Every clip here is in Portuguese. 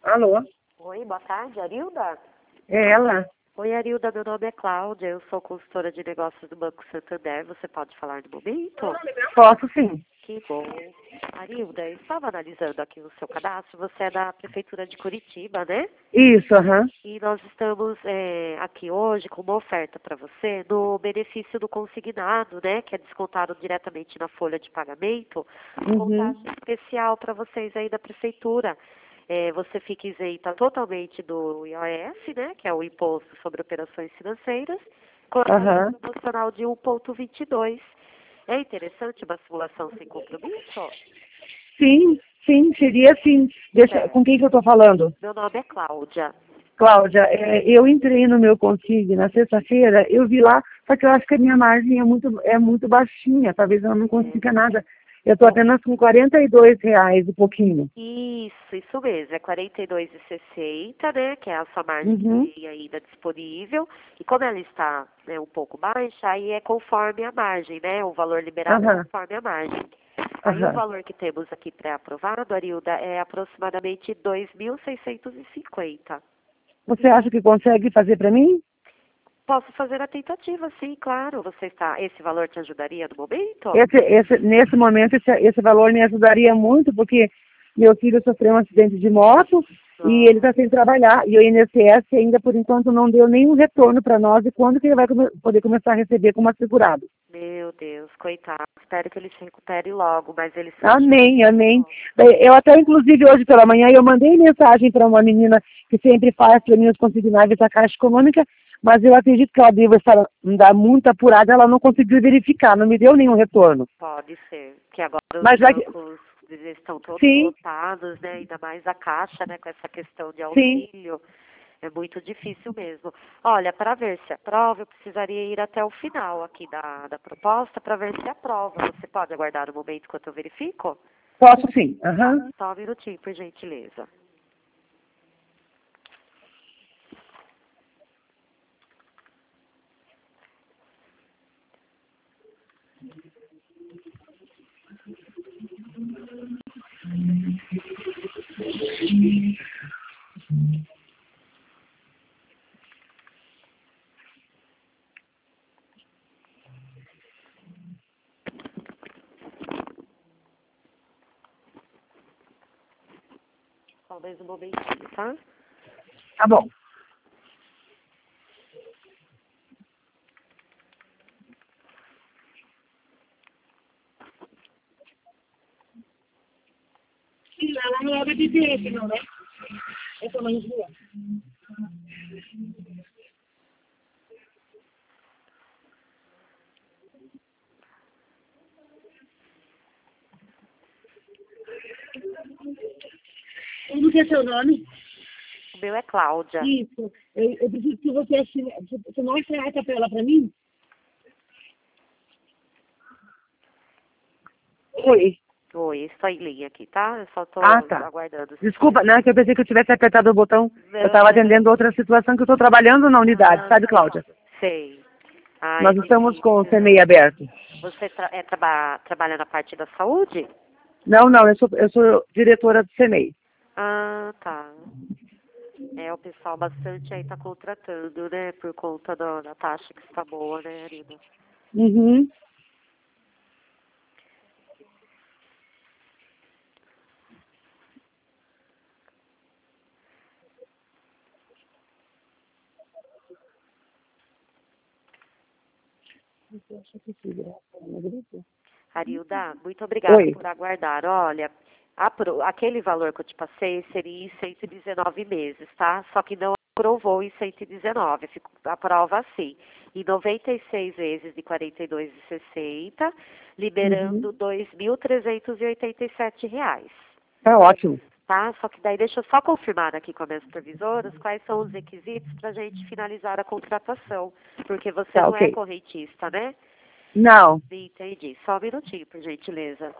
Alô? Oi, boa tarde, Arilda? É ela? Oi, Arilda, meu nome é Cláudia, eu sou consultora de negócios do Banco Santander, você pode falar no momento? Posso sim. Que bom. Arilda, eu estava analisando aqui o seu cadastro, você é da Prefeitura de Curitiba, né? Isso, aham. E nós estamos aqui hoje com uma oferta para você no benefício do consignado, né? Que é descontado diretamente na folha de pagamento, com Uhum. taxa especial para vocês aí da Prefeitura. Você fica isenta totalmente do IOF, né? Que é o Imposto sobre Operações Financeiras, com a taxa Aham. promocional de 1,22. É interessante uma simulação sem compromisso? Sim, sim, seria sim. Deixa, Certo. com quem que eu tô falando? Meu nome é Cláudia. Cláudia, eu entrei no meu Consigne na sexta-feira, eu vi lá, só que eu acho que a minha margem é muito baixinha, talvez eu não consiga nada. Eu estou apenas com R$ 42 e pouquinho. Isso mesmo, é 42,60, né, que é a sua margem que Uhum. tem ainda disponível, e como ela está, né, um pouco baixa, aí é conforme a margem, né, o valor liberado é Aham, conforme a margem. Aí o aham. valor que temos aqui pré-aprovado, Arilda, é aproximadamente 2.650. Você acha que consegue fazer para mim? Posso fazer a tentativa, sim, claro. Esse valor te ajudaria no momento? Nesse momento, esse valor me ajudaria muito, porque meu filho sofreu um acidente de moto e ele Ah, está sem trabalhar. E o INSS ainda, por enquanto, não deu nenhum retorno para nós de quando que ele vai poder começar a receber como assegurado. meu Deus, coitado. Espero que ele se recupere logo, mas ele sente Amém, amém. muito. Eu até, inclusive, hoje pela manhã, eu mandei mensagem para uma menina que sempre faz para mim os consignáveis da Caixa Econômica, mas eu acredito que ela deve estar andar muito apurada, ela não conseguiu verificar, não me deu nenhum retorno. Pode ser, que agora os Mas já que, bancos eles estão todos sim, lotados, né? Ainda mais a Caixa, né? Com essa questão de sim. auxílio. É muito difícil mesmo. Olha, para ver se aprova, eu precisaria ir até o final aqui da proposta para ver se aprova. Você pode aguardar um momento enquanto eu verifico? Posso sim. Tá, Aham. só um minutinho, por gentileza. Só mais um momentinho, tá? Tá bom. Ela não era de direito, não, né? Eu tô mais rua. Como que é seu nome? O meu é Cláudia. Isso. Eu preciso que você assine. Você não assinar essa tela para mim? Oi. Oi, estou em linha aqui, tá? Eu só Ah, estou tá. aguardando o Desculpa, sistema. não é que eu pensei que eu tivesse apertado o botão. Eu estava Não. atendendo outra situação que eu estou trabalhando na unidade, Ah, sabe, Cláudia? sei. Ah, é Nós estamos com o difícil, CMEI né? aberto. Você trabalha na parte da saúde? Não, não, eu sou diretora do CMEI. Ah, tá. O pessoal bastante aí tá contratando, né? Por conta da taxa que está boa, né, Arina? Uhum. Arilda, muito obrigada Oi. por aguardar. Olha, aquele valor que eu te passei seria em 119 meses, tá? Só que não aprovou em 119, aprova assim, em 96 vezes de 42,60, Uhum. liberando R$ 2.387. Tá ótimo. Tá? Só que daí deixa eu só confirmar aqui com as minhas supervisoras quais são os requisitos para a gente finalizar a contratação, porque você Tá, não é ok. correntista, né? Não. Entendi. Só um minutinho, por gentileza.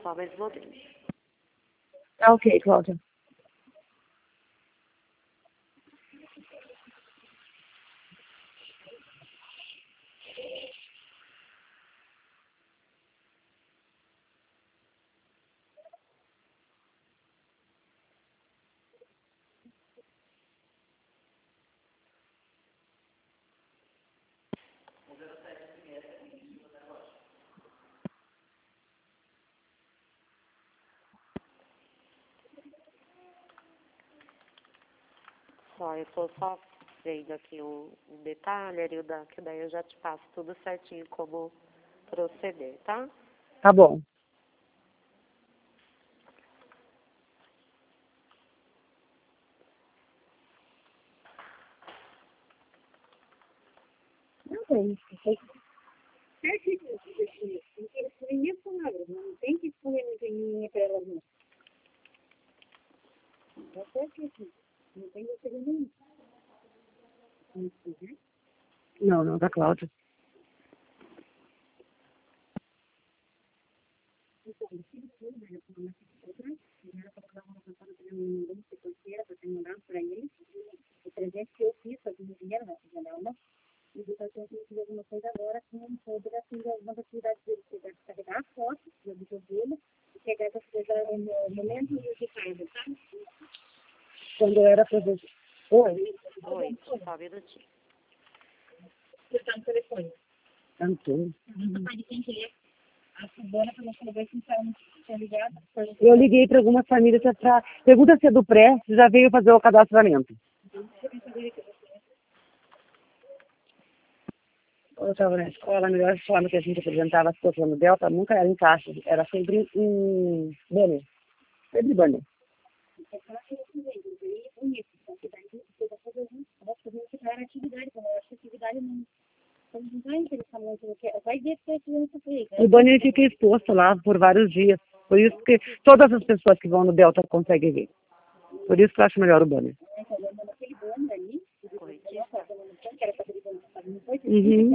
Só mais um momento. Tá ok, Cláudia. Só, eu tô só vendo aqui um detalhe, Arilda, que daí eu já te passo tudo certinho como proceder, tá? Tá bom. Não tem. Não tem que escolher ninguém para elas, não. Tá certo. Não tem que escolher nenhum. Não, não, da Cláudia. Quando eu era professora. Oi? Oi, só um minutinho. Antônio. Eu liguei para algumas famílias para. Pergunta se é do pré, se já veio fazer o cadastramento. Eu estava na escola, a melhor forma que a gente apresentava as coisas no Delta nunca era em caixa, era sempre em banner. Sempre banner. O banner fica exposto lá por vários dias. Por isso que todas as pessoas que vão no Delta conseguem ver. Por isso que eu acho melhor o banner. Uhum.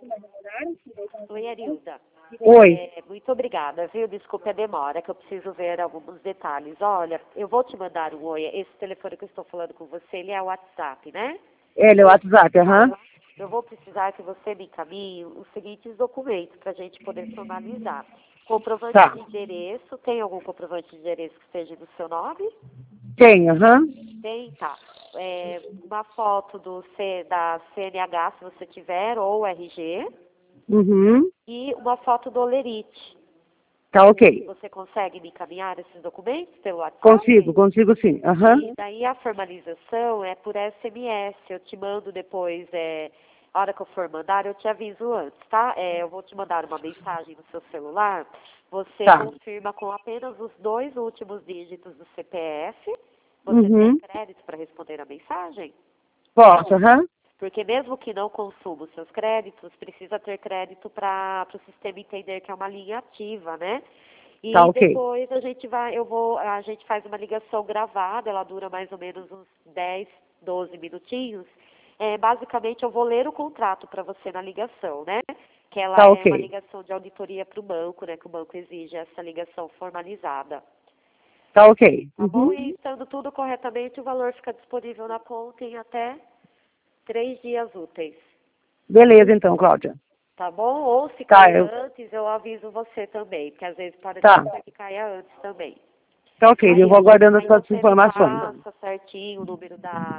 Oi, Arilda. Oi. Muito obrigada, viu? Desculpe a demora, que eu preciso ver alguns detalhes. Olha, eu vou te mandar um oi. Esse telefone que eu estou falando com você, ele é o WhatsApp, né? Ele é o WhatsApp, aham. Eu vou precisar que você me encaminhe os seguintes documentos para a gente poder formalizar. Comprovante Tá. de endereço. Tem algum comprovante de endereço que esteja no seu nome? Tem, aham. Tem, tá. Uma foto da CNH, se você tiver, ou RG. Uhum. E uma foto do Olerite. Tá ok. Você consegue me encaminhar esses documentos pelo WhatsApp? Consigo sim. Aham. E daí a formalização é por SMS. Eu te mando depois, a hora que eu for mandar, eu te aviso antes, tá? Eu vou te mandar uma mensagem no seu celular. Você Tá. confirma com apenas os 2 últimos dígitos do CPF. Você Uhum. tem crédito para responder a mensagem? Posso, aham. Porque mesmo que não consuma os seus créditos, precisa ter crédito para o sistema entender que é uma linha ativa, né? E Tá ok. depois a gente faz uma ligação gravada, ela dura mais ou menos uns 10, 12 minutinhos. Basicamente eu vou ler o contrato para você na ligação, né? Que ela Tá é ok. uma ligação de auditoria para o banco, né? Que o banco exige essa ligação formalizada. Tá ok. Tá bom? Uhum. E estando tudo corretamente, o valor fica disponível na conta em até 3 dias úteis. Beleza então, Cláudia. Tá bom? Ou se Tá, cair antes, eu aviso você também, porque às vezes pode Tá. acontecer que caia antes também. Tá ok, eu vou aguardando as Aí suas você me informações. passa certinho o número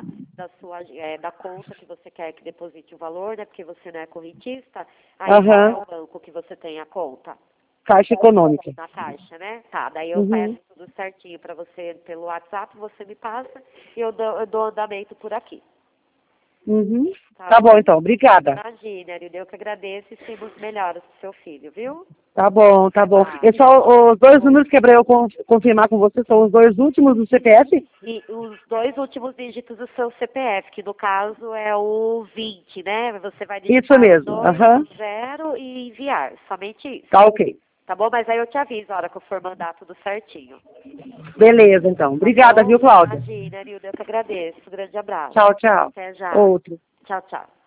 da conta que você quer que deposite o valor, né? Porque você não é correntista. Aí qual é Aham. o banco que você tem a conta? Caixa Econômica. Na Caixa, né? Tá, daí eu Uhum. peço tudo certinho para você pelo WhatsApp, você me passa e eu dou andamento por aqui. Uhum. Tá bom então, obrigada. Imagina, Arilda, eu que agradeço e sigo os melhores pro seu filho, viu? Tá bom, tá bom. Ah. E só os 2 números que é pra eu confirmar com você são os 2 últimos do CPF? E os 2 últimos dígitos do seu CPF, que no caso é o 20, né? Você vai Isso digitar mesmo, 2, aham. 0 e enviar, somente isso. Tá ok. Tá bom? Mas aí eu te aviso a hora que eu for mandar tudo certinho. Beleza então. Obrigada, Tá bom? viu, Cláudia? Imagina, Nilda, eu que agradeço. Um grande abraço. Tchau, tchau. Até já. Outro. Tchau, tchau.